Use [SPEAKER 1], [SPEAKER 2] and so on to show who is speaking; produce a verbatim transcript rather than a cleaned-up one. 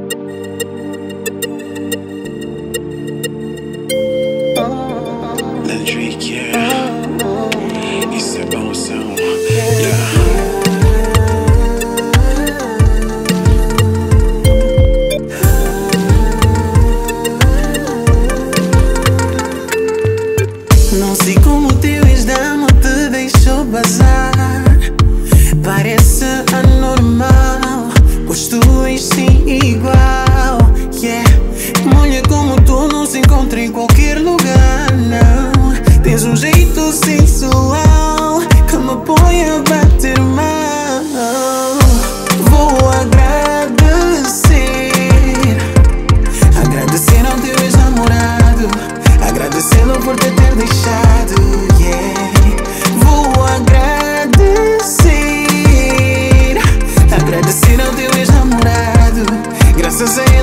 [SPEAKER 1] Landrick, yeah. Isso é bom som, yeah.
[SPEAKER 2] Não sei como o teu ex-dama te deixou bazar. Parece anormal, pois tu és sim igual, yeah. Mulher como tu não se encontra em qualquer lugar, não. Tens um jeito sensual que me põe a bater mal. Vou agradecer, agradecer ao teu ex-namorado, agradecê-lo por te ter deixado, yeah. Vou agradecer, agradecer ao teu ex-namorado, graças a ele